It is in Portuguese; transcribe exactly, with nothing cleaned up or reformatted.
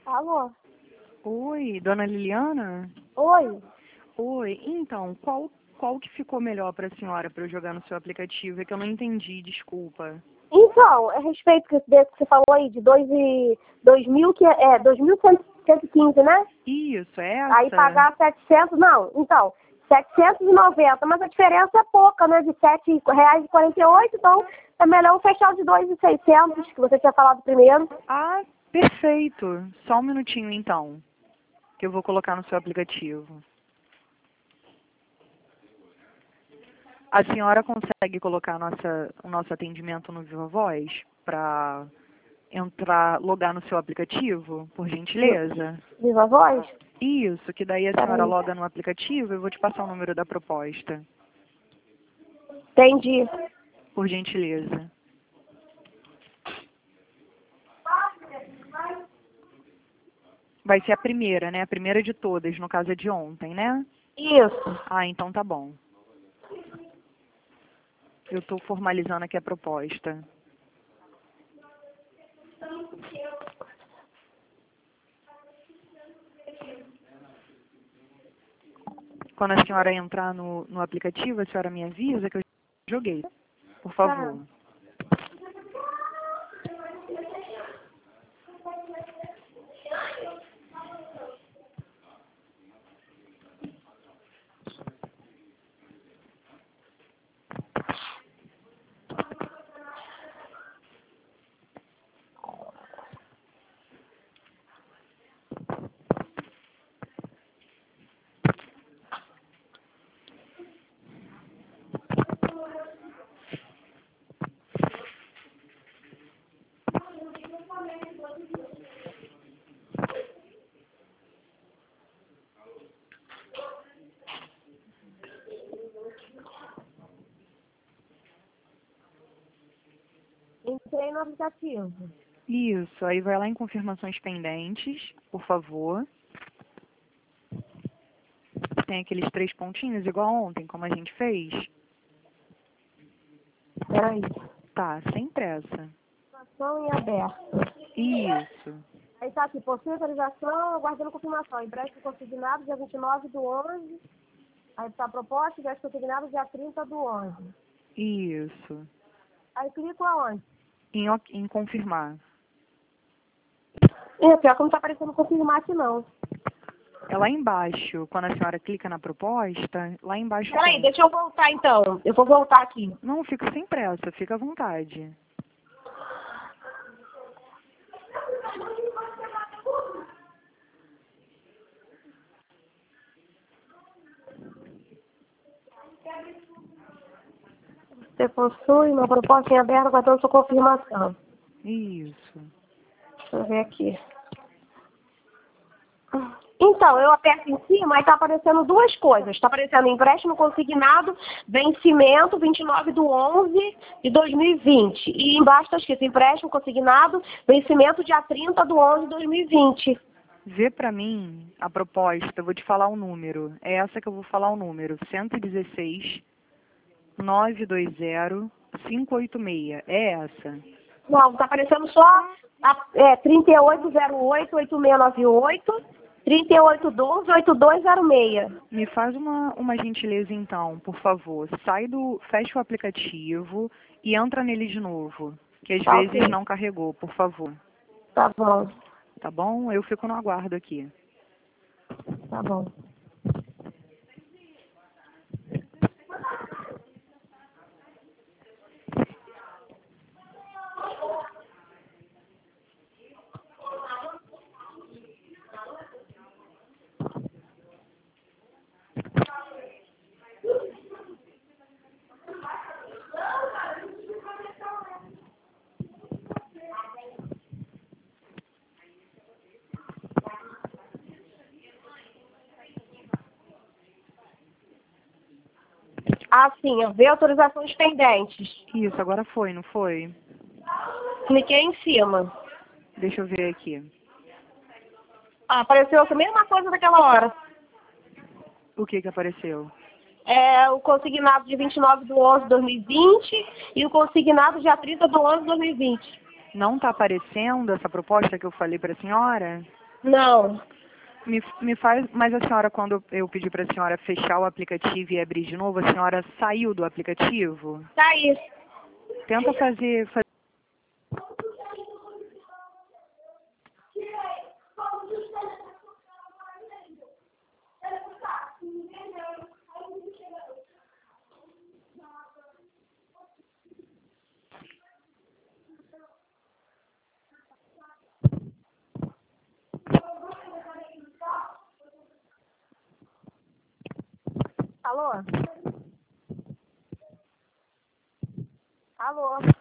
Alô? Oi, dona Liliana? Oi? Oi, então, qual, qual que ficou melhor para a senhora para eu jogar no seu aplicativo? É que eu não entendi, desculpa. Então, a respeito desse que você falou aí, de dois e, dois mil, que é, dois mil cento e quinze, né? Isso, é Aí essa? pagar setecentos, não, então, setecentos e noventa, mas a diferença é pouca, né? De sete reais e quarenta e oito, então é melhor fechar o de dois mil e seiscentos, que você tinha falado primeiro. Ah, perfeito. Só um minutinho então, que eu vou colocar no seu aplicativo. A senhora consegue colocar nossa, o nosso atendimento no Viva Voz para entrar, logar no seu aplicativo, por gentileza? Viva Voz? Isso, que daí a senhora Peraí. loga no aplicativo e eu vou te passar o número da proposta, Entendi. por gentileza. Vai ser a primeira, né? A primeira de todas, no caso é de ontem, né? Isso. Ah, então tá bom. Eu estou formalizando aqui a proposta. Quando a senhora entrar no, no aplicativo, a senhora me avisa que eu joguei, por favor. Entrei no aplicativo. Isso, aí vai lá em confirmações pendentes, por favor. Tem aqueles três pontinhos, igual ontem, como a gente fez. Peraí. Tá, sem pressa. Informação em aberto. Isso. Aí tá aqui, possui autorização, aguardando confirmação. Empréstimo consignado dia vinte e nove do onze. Aí tá a proposta, empréstimo consignado dia trinta do onze. Isso. Aí clico aonde? Em, ok- em confirmar. É, pior que não tá aparecendo confirmar aqui não. É lá embaixo, quando a senhora clica na proposta, lá embaixo Peraí, tem. deixa eu voltar então. Eu vou voltar aqui. Não, fica sem pressa, fica à vontade. Você possui uma proposta em aberto, aguardando sua confirmação. Isso. Deixa eu ver aqui. Então, eu aperto em cima, aí tá aparecendo duas coisas. Tá aparecendo empréstimo consignado, vencimento vinte e nove do onze de dois mil e vinte. E embaixo tá escrito empréstimo consignado, vencimento dia trinta do onze de dois mil e vinte. Vê pra mim a proposta, eu vou te falar o número. É essa que eu vou falar o número. cento e dezesseis, novecentos e vinte, quinhentos e oitenta e seis. É essa. Não, tá aparecendo só a, é, trinta e oito zero oito, oito seis nove oito, trinta e oito doze, oito dois zero seis. Me faz uma, uma gentileza então, por favor. Sai do. Fecha o aplicativo e entra nele de novo. Que às Tá vezes ok. não carregou, por favor. Tá bom, Tá bom? Eu fico no aguardo aqui. tá bom. Ah, sim, eu vi autorizações pendentes. Isso, agora foi, não foi? Cliquei em cima. Deixa eu ver aqui. Ah, apareceu a mesma coisa daquela hora. O que que apareceu? É o consignado de vinte e nove do onze de dois mil e vinte e o consignado dia trinta do onze de dois mil e vinte. Não está aparecendo essa proposta que eu falei para a senhora? Não. Me, me faz, mas a senhora, quando eu pedi para a senhora fechar o aplicativo e abrir de novo, a senhora saiu do aplicativo? Tá aí. Tenta fazer, fazer... Alô? Alô?